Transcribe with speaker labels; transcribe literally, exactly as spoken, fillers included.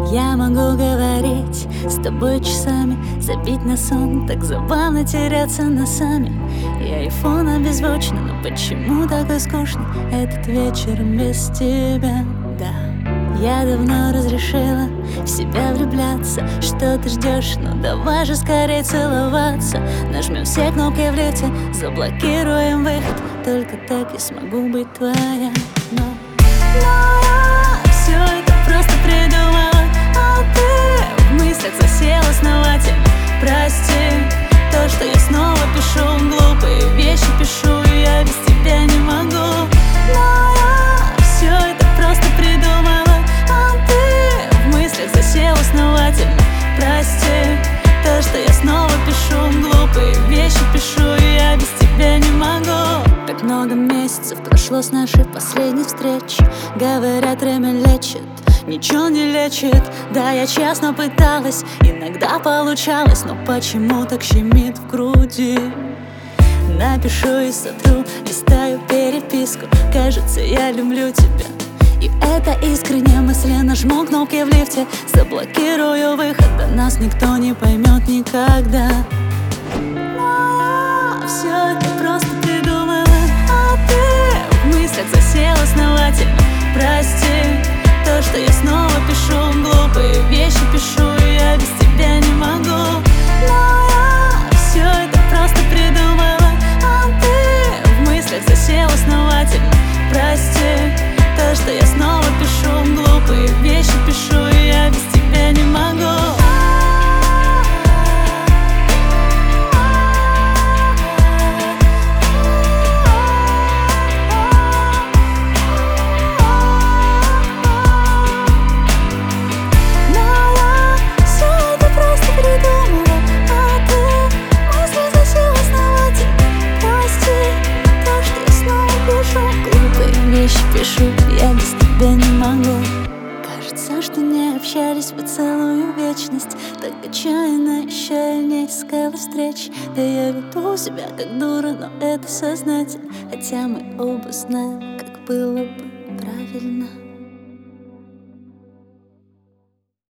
Speaker 1: Я могу говорить с тобой часами, забить на сон, так забавно теряться носами. И айфон обезвучен, но почему такой скучный этот вечер без тебя, да. Я давно разрешила в себя влюбляться. Что ты ждешь? Ну давай же скорее целоваться. Нажмем все кнопки в лифте, заблокируем выход. Только так я смогу быть твоя. Но, но я все это просто придумала, а ты в мыслях засел основательно. Прости, то, что я снова пишу глупые вещи, пишу, и я без тебя не могу. Но я все это просто придумала, а ты в мыслях засел основательно. Прости, то, что я снова пишу глупые вещи, пишу, и я без тебя не могу. Так много месяцев прошло с нашей последней встречи. Говорят, время лечит, ничего не лечит. Да, я честно пыталась, иногда получалось, но почему так щемит в груди? Напишу и сотру, листаю переписку. Кажется, я люблю тебя, и это искренне. Мысленно жму кнопки в лифте, заблокирую выход, да нас никто не поймет никогда. Но я все это просто придумала, а ты в мыслях засел основательно. Прости, то, что я снова пишу глупые вещи, пишу, и я без тебя не могу. Но я все это просто придумала, а ты в мыслях засел основательно. Прости, то, что я снова пишу глупые вещи, пишу, и я без тебя не могу. Пишу, я без тебя не могу. Кажется, что не общались по целую вечность. Так отчаянно еще и не искала встреч. Да я веду себя как дура, но это сознательно. Хотя мы оба знаем, как было бы правильно.